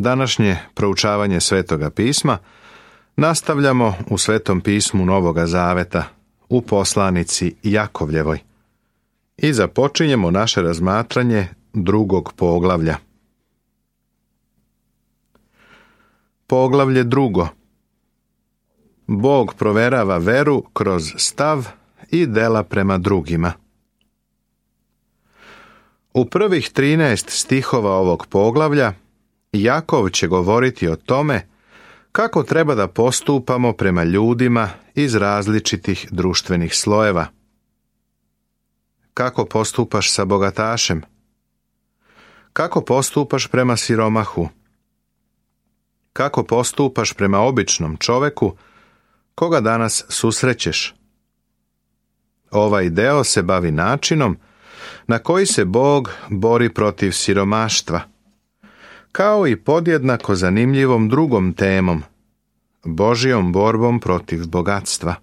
Današnje proučavanje Svetoga pisma nastavljamo u Svetom pismu Novoga Zaveta, u poslanici Jakovljevoj. I započinjemo naše razmatranje 2. poglavlja. Poglavlje 2. Bog proverava veru kroz stav i dela prema drugima. U prvih 13 stihova ovog poglavlja Jakov će govoriti o tome kako treba da postupamo prema ljudima iz različitih društvenih slojeva. Kako postupaš sa bogatašem? Kako postupaš prema siromahu? Kako postupaš prema običnom čoveku koga danas susrećeš? Ovaj deo se bavi načinom na koji se Bog bori protiv siromaštva, kao i podjednako zanimljivom drugom temom, Božjom borbom protiv bogatstva.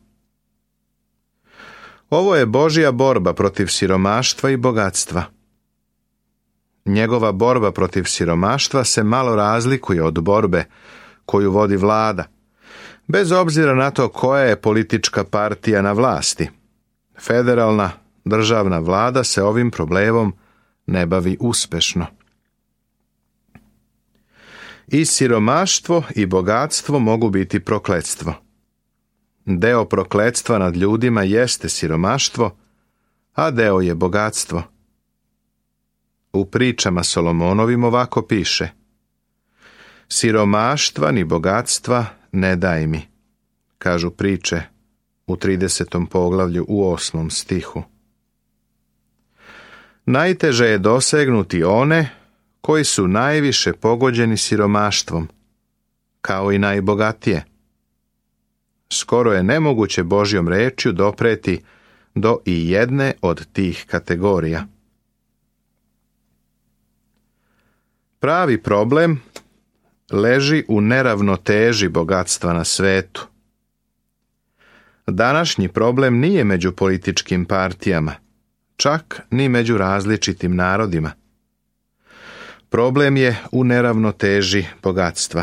Ovo je Božja borba protiv siromaštva i bogatstva. Njegova borba protiv siromaštva se malo razlikuje od borbe koju vodi vlada, bez obzira na to koja je politička partija na vlasti. Federalna državna vlada se ovim problemom ne bavi uspešno. I siromaštvo i bogatstvo mogu biti prokletstvo. Deo prokletstva nad ljudima jeste siromaštvo, a deo je bogatstvo. U pričama Solomonovim ovako piše: siromaštva ni bogatstva ne daj mi, kažu priče u 30. poglavlju u 8. stihu. Najteže je dosegnuti one koji su najviše pogođeni siromaštvom, kao i najbogatije. Skoro je nemoguće Božjom rečju dopreti do i jedne od tih kategorija. Pravi problem leži u neravnoteži bogatstva na svetu. Današnji problem nije među političkim partijama, čak ni među različitim narodima. Problem je u neravnoteži bogatstva.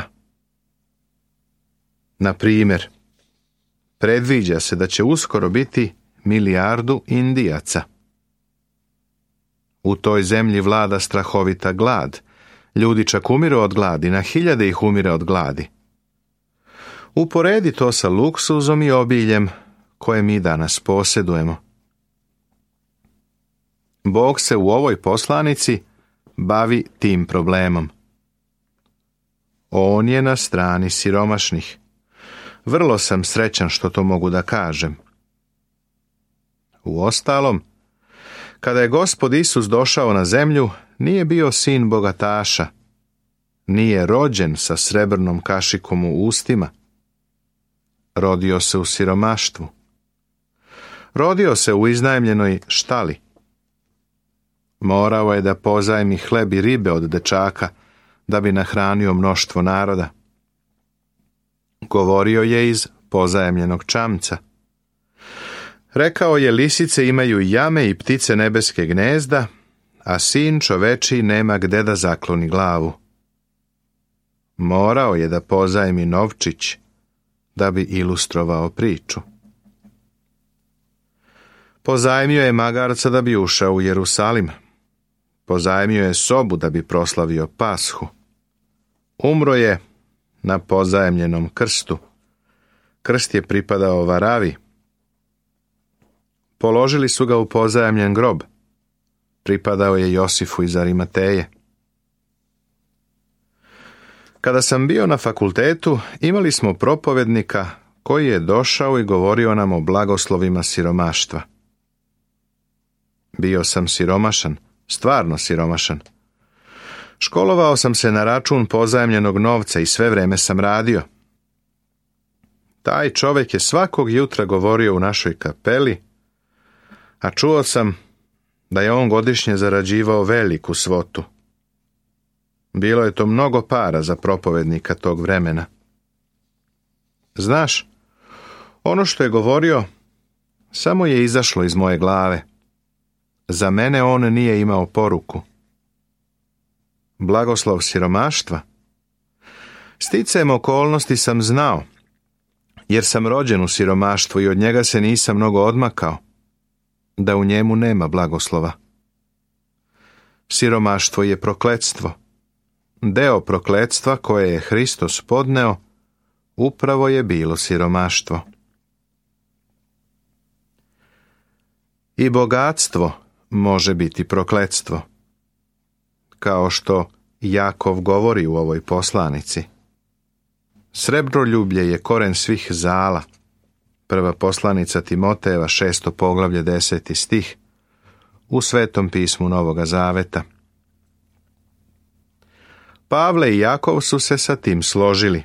Na primjer, predviđa se da će uskoro biti 1 milijardu Indijaca. U toj zemlji vlada strahovita glad. Ljudi čak umiru od gladi, na hiljade ih umire od gladi. Uporedi to sa luksuzom i obiljem koje mi danas posjedujemo. Bog se u ovoj poslanici bavi tim problemom. On je na strani siromašnih. Vrlo sam srećan što to mogu da kažem. Uostalom, kada je Gospod Isus došao na zemlju, nije bio sin bogataša, nije rođen sa srebrnom kašikom u ustima. Rodio se u siromaštvu. Rodio se u iznajmljenoj štali. Morao je da pozajmi hleb i ribe od dečaka da bi nahranio mnoštvo naroda. Govorio je iz pozajemljenog čamca. Rekao je: lisice imaju jame i ptice nebeske gnezda, a sin čovečiji nema gde da zakloni glavu. Morao je da pozajmi novčić da bi ilustrovao priču. Pozajmio je magarca da bi ušao u Jerusalim. Pozajmio je sobu da bi proslavio Pashu. Umro je na pozajemljenom krstu. Krst je pripadao Varavi. Položili su ga u pozajemljen grob. Pripadao je Josifu iz Arimateje. Kada sam bio na fakultetu, imali smo propovednika koji je došao i govorio nam o blagoslovima siromaštva. Bio sam siromašan, stvarno siromašan. Školovao sam se na račun pozajemljenog novca i sve vreme sam radio. Taj čovjek je svakog jutra govorio u našoj kapeli, a čuo sam da je on godišnje zarađivao veliku svotu. Bilo je to mnogo para za propovednika tog vremena. Znaš, ono što je govorio samo je izašlo iz moje glave. Za mene on nije imao poruku. Blagoslov siromaštva? Sticajem okolnosti sam znao, jer sam rođen u siromaštvu i od njega se nisam mnogo odmakao, da u njemu nema blagoslova. Siromaštvo je prokletstvo. Deo prokletstva koje je Hristos podneo upravo je bilo siromaštvo. I bogatstvo može biti prokletstvo, kao što Jakov govori u ovoj poslanici. Srebroljublje je koren svih zala. Prva poslanica Timotejeva, 6. poglavlje, 10. stih, u Svetom pismu Novoga Zaveta. Pavle i Jakov su se sa tim složili.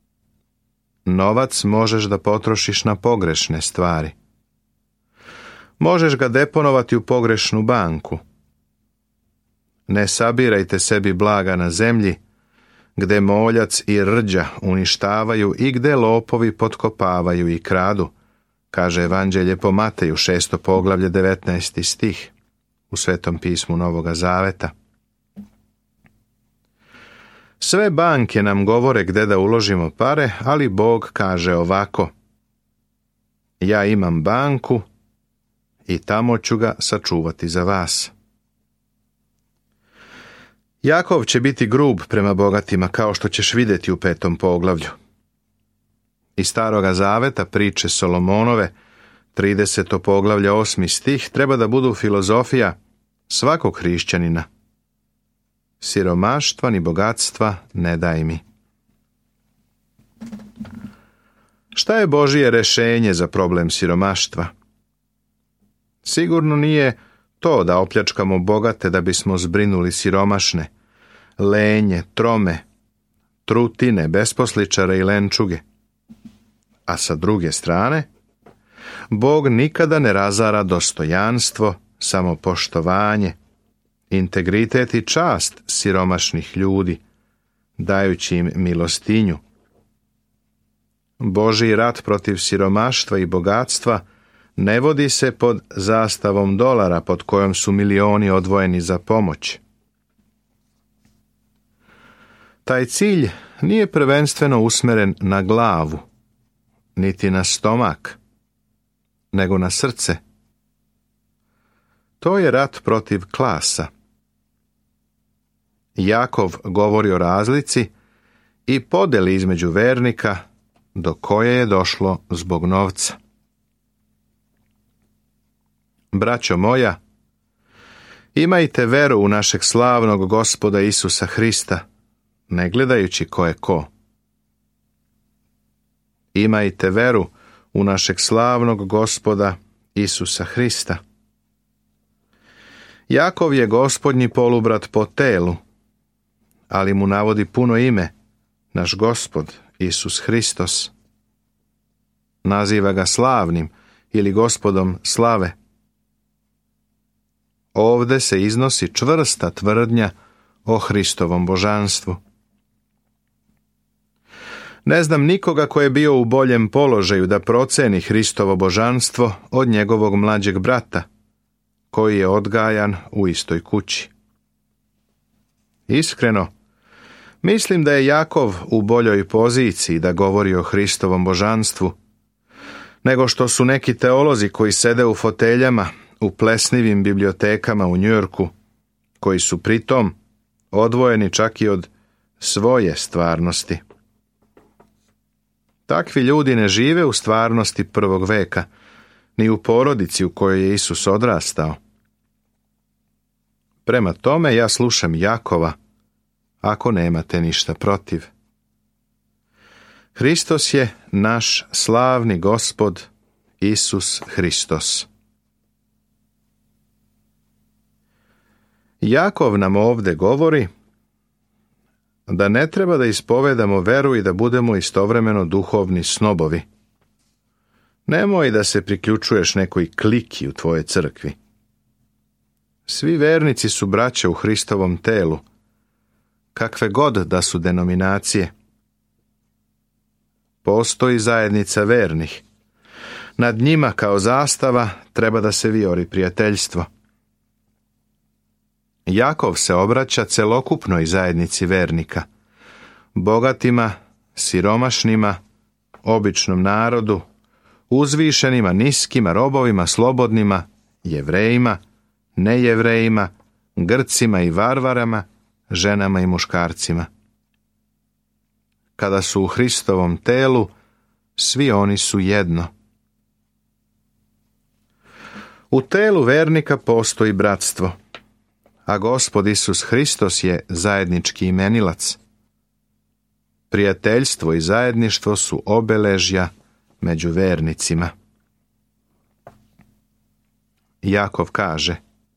Novac možeš da potrošiš na pogrešne stvari. Možeš ga deponovati u pogrešnu banku. Ne sabirajte sebi blaga na zemlji, gde moljac i rđa uništavaju i gde lopovi potkopavaju i kradu, kaže Evanđelje po Mateju, 6. poglavlje, 19. stih, u Svetom pismu Novoga Zaveta. Sve banke nam govore gde da uložimo pare, ali Bog kaže ovako: ja imam banku i tamo ću ga sačuvati za vas. Jakov će biti grub prema bogatima, kao što ćeš vidjeti u 5. poglavlju. Iz Staroga Zaveta priče Solomonove, 30. poglavlja, 8. stih, treba da budu filozofija svakog hrišćanina. Siromaštva ni bogatstva ne daj mi. Šta je Božije rešenje za problem siromaštva? Sigurno nije to da opljačkamo bogate da bismo zbrinuli siromašne, lenje, trome, trutine, besposličare i lenčuge. A sa druge strane, Bog nikada ne razara dostojanstvo, samopoštovanje, integritet i čast siromašnih ljudi, dajući im milostinju. Božji rat protiv siromaštva i bogatstva ne vodi se pod zastavom dolara pod kojom su milioni odvojeni za pomoć. Taj cilj nije prvenstveno usmeren na glavu, niti na stomak, nego na srce. To je rat protiv klasa. Jakov govori o razlici i podeli između vernika do koje je došlo zbog novca. Braćo moja, imajte veru u našeg slavnog Gospoda Isusa Hrista, ne gledajući ko je ko. Imajte veru u našeg slavnog Gospoda Isusa Hrista. Jakov je Gospodnji polubrat po telu, ali mu navodi puno ime, naš Gospod Isus Hristos. Naziva ga slavnim ili Gospodom slave. Ovde se iznosi čvrsta tvrdnja o Hristovom božanstvu. Ne znam nikoga ko je bio u boljem položaju da proceni Hristovo božanstvo od njegovog mlađeg brata, koji je odgajan u istoj kući. Iskreno, mislim da je Jakov u boljoj poziciji da govori o Hristovom božanstvu, nego što su neki teolozi koji sede u foteljama u plesnivim bibliotekama u Njujorku, koji su pritom odvojeni čak i od svoje stvarnosti. Takvi ljudi ne žive u stvarnosti prvog veka, ni u porodici u kojoj je Isus odrastao. Prema tome ja slušam Jakova, ako nemate ništa protiv. Hristos je naš slavni Gospod Isus Hristos. Jakov nam ovde govori da ne treba da ispovedamo veru i da budemo istovremeno duhovni snobovi. Nemoj da se priključuješ nekoj kliki u tvojoj crkvi. Svi vernici su braće u Hristovom telu, kakve god da su denominacije. Postoji zajednica vernih. Nad njima kao zastava treba da se vijori prijateljstvo. Jakov se obraća celokupnoj zajednici vernika. bogatima, siromašnima, običnom narodu, uzvišenima, niskima, robovima, slobodnima, Jevrejima, nejevrejima, Grcima i varvarama, ženama i muškarcima. Kada su u Hristovom telu, svi oni su jedno. U telu vernika postoji bratstvo, a Gospod Isus Hristos je zajednički imenilac. Prijateljstvo i zajedništvo su obeležja među vernicima. Jakov kaže: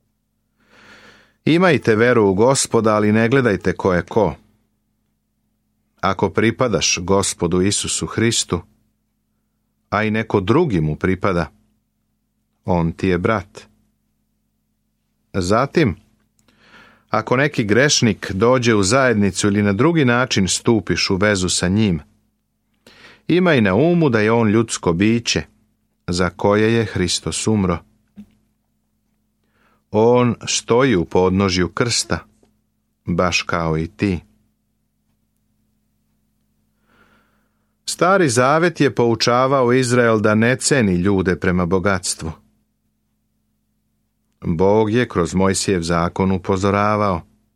imajte veru u Gospoda, ali ne gledajte ko je ko. Ako pripadaš Gospodu Isusu Hristu, a i neko drugi mu pripada, on ti je brat. Zatim, ako neki grešnik dođe u zajednicu ili na drugi način stupiš u vezu sa njim, imaj na umu da je on ljudsko biće, za koje je Hristos umro. On stoji u podnožju krsta, baš kao i ti. Stari Zavet je poučavao Izrael da ne ceni ljude prema bogatstvu. Bog je kroz Mojsijev zakon upozoravao: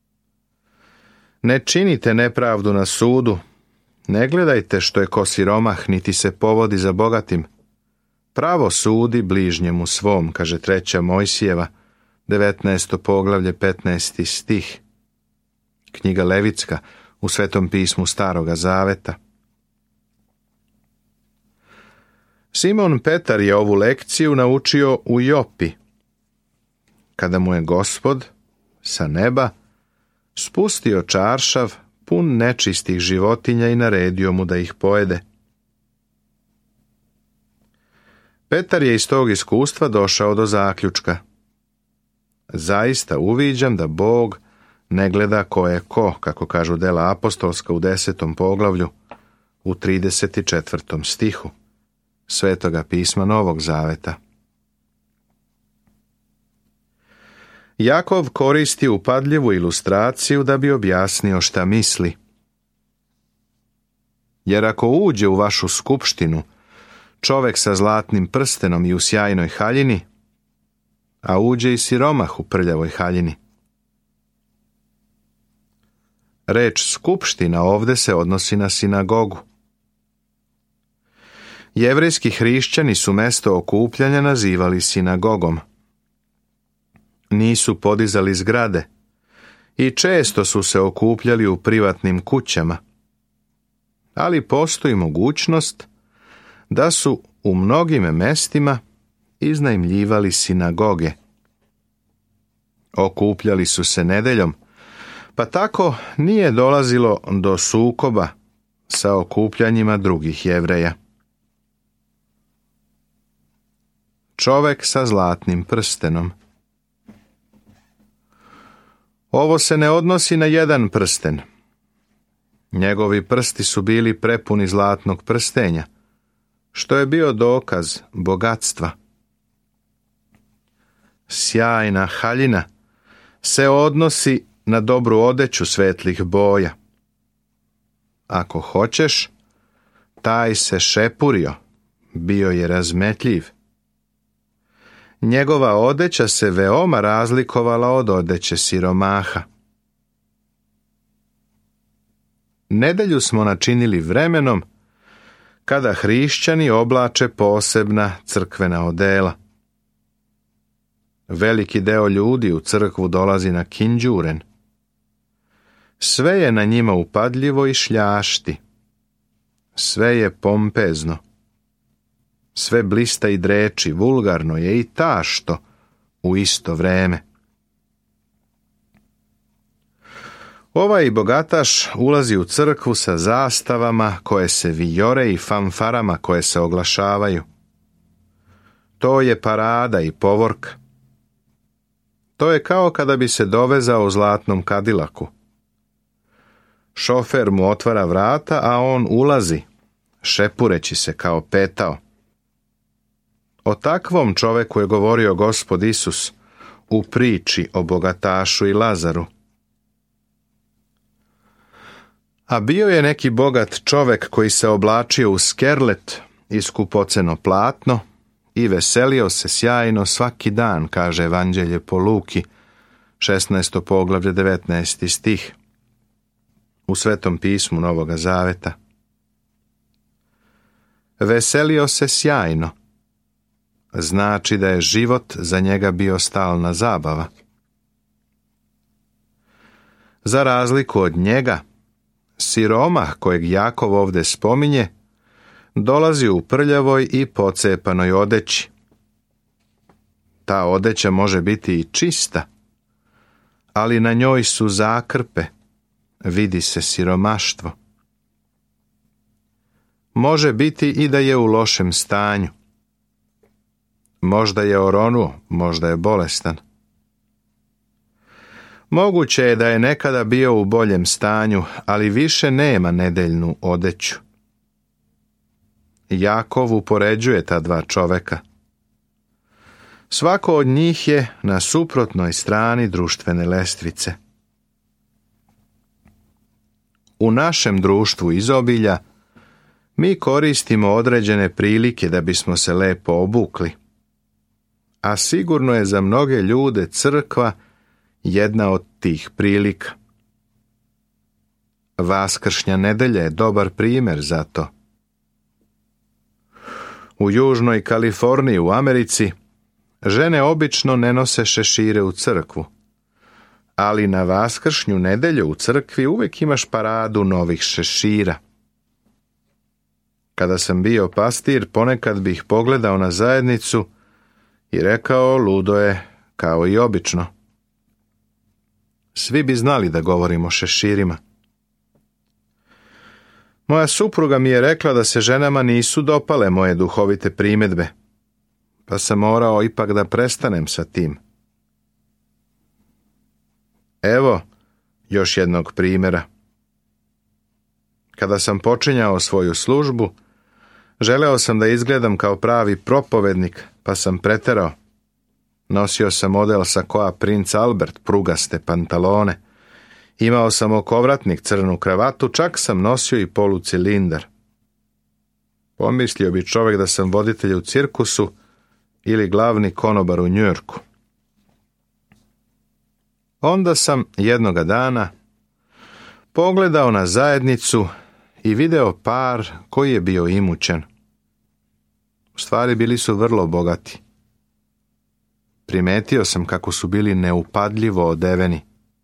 ne činite nepravdu na sudu, ne gledajte što je ko siromah, niti se povodi za bogatim. Pravo sudi bližnjemu svom, kaže 3. Mojsijeva, 19. poglavlje, 15. stih. Knjiga Levitska u Svetom pismu Staroga Zaveta. Simon Petar je ovu lekciju naučio u Jopi, kada mu je Gospod sa neba spustio čaršav pun nečistih životinja i naredio mu da ih pojede. Petar je iz tog iskustva došao do zaključka: zaista uviđam da Bog ne gleda ko je ko, kako kažu dela apostolska u 10. poglavlju, u 34. stihu Svetoga pisma Novog Zaveta. Jakov koristi upadljivu ilustraciju da bi objasnio šta misli. Jer ako uđe u vašu skupštinu čovek sa zlatnim prstenom i u sjajnoj haljini, a uđe i siromah u prljavoj haljini. Reč skupština ovde se odnosi na sinagogu. Jevrejski hrišćani su mesto okupljanja nazivali sinagogom. Nisu podizali zgrade i često su se okupljali u privatnim kućama, ali postoji mogućnost da su u mnogim mestima iznajmljivali sinagoge. Okupljali su se nedeljom, pa tako nije dolazilo do sukoba sa okupljanjima drugih Jevreja. Čovek sa zlatnim prstenom. Ovo se ne odnosi na jedan prsten. Njegovi prsti su bili prepuni zlatnog prstenja, što je bio dokaz bogatstva. Sjajna haljina se odnosi na dobru odeću svetlih boja. Ako hoćeš, taj se šepurio, bio je razmetljiv. Njegova odeća se veoma razlikovala od odeće siromaha. Nedelju smo načinili vremenom kada hrišćani oblače posebna crkvena odela. Veliki deo ljudi u crkvu dolazi na kinđuren. Sve je na njima upadljivo i šljašti. Sve je pompezno. Sve blista i dreči, vulgarno je i tašto u isto vreme. Ovaj bogataš ulazi u crkvu sa zastavama koje se vijore i fanfarama koje se oglašavaju. To je parada i povorka. To je kao kada bi se dovezao u zlatnom kadilaku. Šofer mu otvara vrata, a on ulazi, šepureći se kao petao. O takvom čoveku je govorio Gospod Isus u priči o bogatašu i Lazaru. A bio je neki bogat čovek koji se oblačio u skerlet i skupoceno platno i veselio se sjajno svaki dan, kaže Evanđelje po Luki, 16. poglavlje, 19. stih, u Svetom pismu Novoga Zaveta. Veselio se sjajno. Znači da je život za njega bio stalna zabava. Za razliku od njega, siromah kojeg Jakov ovdje spominje, dolazi u prljavoj i pocepanoj odeći. Ta odeća može biti i čista, ali na njoj su zakrpe, vidi se siromaštvo. Može biti i da je u lošem stanju. Možda je oronuo, možda je bolestan. Moguće je da je nekada bio u boljem stanju, ali više nema nedeljnu odeću. Jakov upoređuje ta dva čoveka. Svako od njih je na suprotnoj strani društvene lestvice. U našem društvu izobilja mi koristimo određene prilike da bismo se lepo obukli. A sigurno je za mnoge ljude crkva jedna od tih prilika. Vaskršnja nedelja je dobar primjer za to. U Južnoj Kaliforniji u Americi žene obično ne nose šešire u crkvu, ali na Vaskršnju nedelju u crkvi uvijek imaš paradu novih šešira. Kada sam bio pastir, ponekad bih pogledao na zajednicu i rekao, ludo je kao i obično. Svi bi znali da govorim o šeširima. Moja supruga mi je rekla da se ženama nisu dopale moje duhovite primjedbe, pa sam morao ipak da prestanem sa tim. Evo još jednog primjera. Kada sam počinjao svoju službu, želeo sam da izgledam kao pravi propovednik, pa sam preterao. Nosio sam model sakoa Princ Albert, prugaste pantalone. Imao sam okovratnik, crnu kravatu, čak sam nosio i polucilindar. Pomislio bi čovjek da sam voditelj u cirkusu ili glavni konobar u Njujorku. Onda sam jednoga dana pogledao na zajednicu i video par koji je bio imućan. U stvari bili su vrlo bogati. Primetio sam kako su bili neupadljivo odeveni.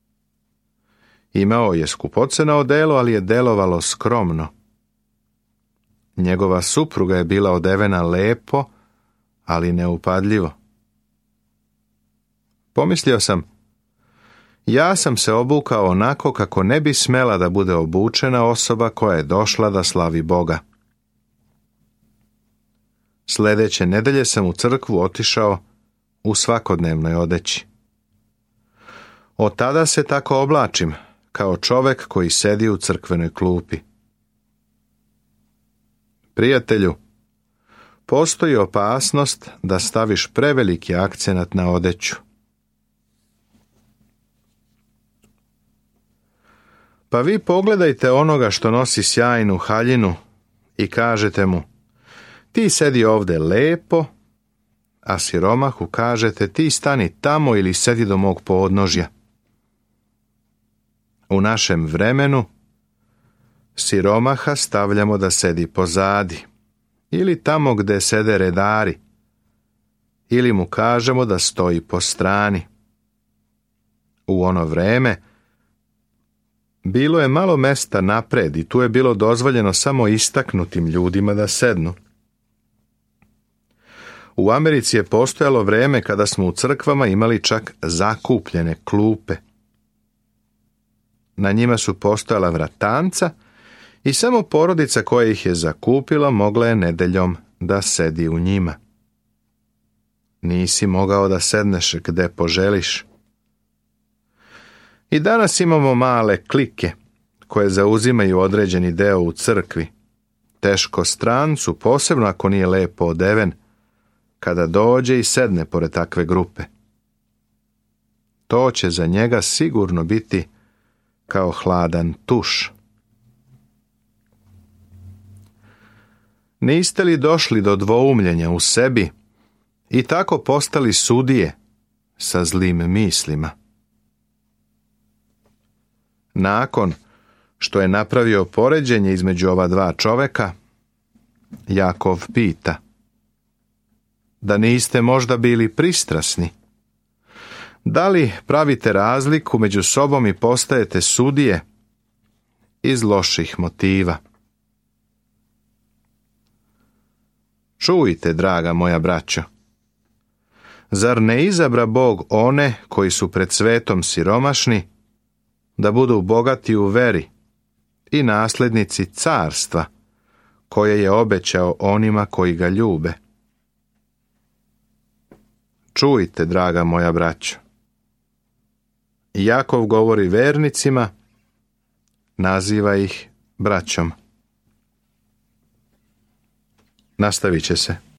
Imao je skupoceno odelo, ali je delovalo skromno. Njegova supruga je bila odevena lepo, ali neupadljivo. Pomislio sam, ja sam se obukao onako kako ne bi smela da bude obučena osoba koja je došla da slavi Boga. Sljedeće nedelje sam u crkvu otišao u svakodnevnoj odeći. Od tada se tako oblačim, kao čovek koji sedi u crkvenoj klupi. Prijatelju, postoji opasnost da staviš preveliki akcenat na odeću. Pa vi pogledajte onoga što nosi sjajnu haljinu i kažete mu, ti sedi ovdje lepo, a siromahu kažete, ti stani tamo ili sedi do mog podnožja. U našem vremenu siromaha stavljamo da sedi pozadi ili tamo gde sede redari, ili mu kažemo da stoji po strani. U ono vreme bilo je malo mesta napred i tu je bilo dozvoljeno samo istaknutim ljudima da sednu. U Americi je postojalo vreme kada smo u crkvama imali čak zakupljene klupe. Na njima su postojala vratanca i samo porodica koja ih je zakupila mogla je nedeljom da sedi u njima. Nisi mogao da sedneš gde poželiš. I danas imamo male klike koje zauzimaju određeni deo u crkvi. Teško strancu, posebno ako nije lepo odeven, kada dođe i sedne pored takve grupe. To će za njega sigurno biti kao hladan tuš. Niste li došli do dvoumljenja u sebi i tako postali sudije sa zlim mislima? Nakon što je napravio poređenje između ova dva čoveka, Jakov pita: da niste možda bili pristrasni? Da li pravite razliku među sobom i postajete sudije iz loših motiva? Čujte, draga moja braćo, zar ne izabra Bog one koji su pred svetom siromašni, da budu bogati u veri i nasljednici carstva koje je obećao onima koji ga ljube? Čujte, draga moja braćo. Jakov govori vernicima, naziva ih braćom. Nastavit će se.